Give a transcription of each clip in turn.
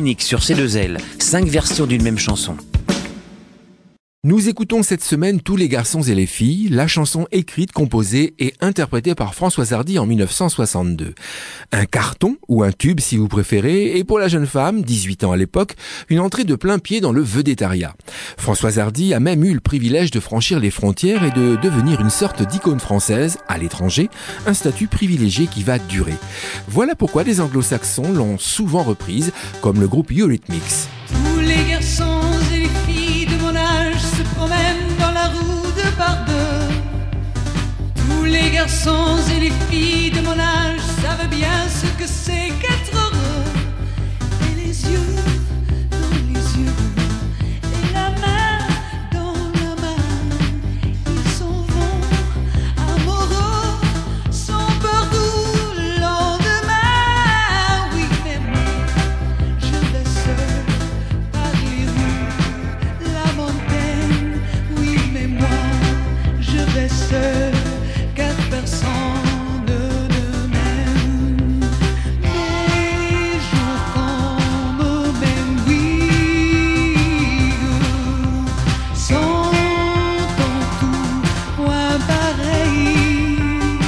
unique sur C2L, 5 versions d'une même chanson. Nous écoutons cette semaine Tous les garçons et les filles, la chanson écrite, composée et interprétée par Françoise Hardy en 1962. Un carton, ou un tube si vous préférez, et pour la jeune femme, 18 ans à l'époque, une entrée de plein pied dans le vedettariat. Françoise Hardy a même eu le privilège de franchir les frontières et de devenir une sorte d'icône française à l'étranger, un statut privilégié qui va durer. Voilà pourquoi les anglo-saxons l'ont souvent reprise, comme le groupe Eurythmics. Tous les garçons et les filles de mon âge se promènent dans la roue de par deux. Tous les garçons et les filles de mon âge savent bien ce que c'est qu'être heureux. Et les yeux dans les yeux, et la main dans la main, ils s'en vont amoureux, sans peur du lendemain. Oui, mais moi, je vais seul par les rues, la montagne. Oui, mais moi, je vais seul, car personne ne m'aime. Les jours comme même oui, sont en tout point pareils,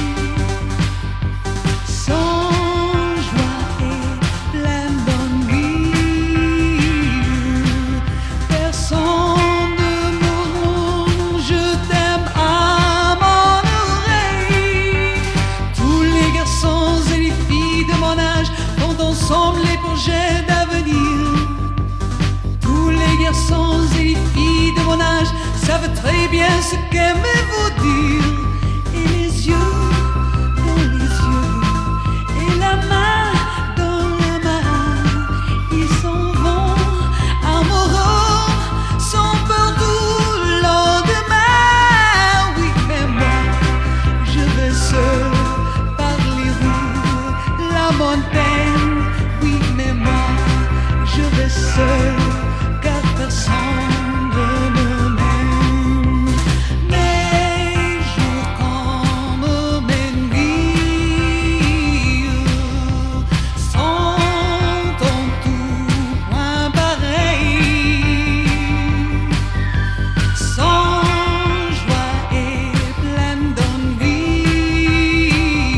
sans joie et plein d'ennui. Personne ne murmure je t'aime à mon oreille. Tous les garçons et les filles de mon âge font ensemble les projets d'avenir. Tous les garçons et les filles de mon âge savent très bien ce qu'aimer vous dire. Et les yeux dans les yeux, et la main dans la main, ils s'en vont amoureux, sans peur du lendemain. Oui, mais moi, je vais seul par les rues, la montagne. Oui, mais moi, je vais seul, car personne ne m'aime. Mes jours comme mes nuits sont en tout point pareils, sans joie et plein d'ennui.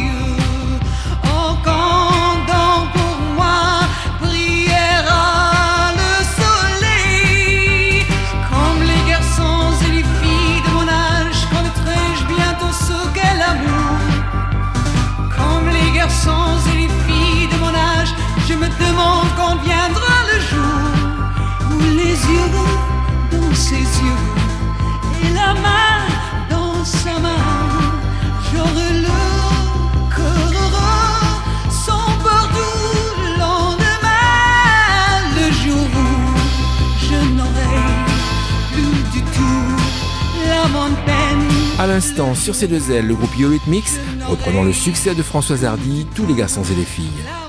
En comptant pour moi brillera le soleil. Comme les garçons et les filles de mon âge, connaîtrai-je bientôt ce qu'est l'amour. Comme les garçons et les filles de mon âge, je me demande quand viendra le jour où les yeux dans ses yeux et la main dans sa main, j'aurai le cœur heureux, sans peur du lendemain. Le jour où je n'aurai plus du tout la montagne. À l'instant, sur C2L, le groupe Eurythmics, reprenant le succès de Françoise Hardy, Tous les garçons et les filles.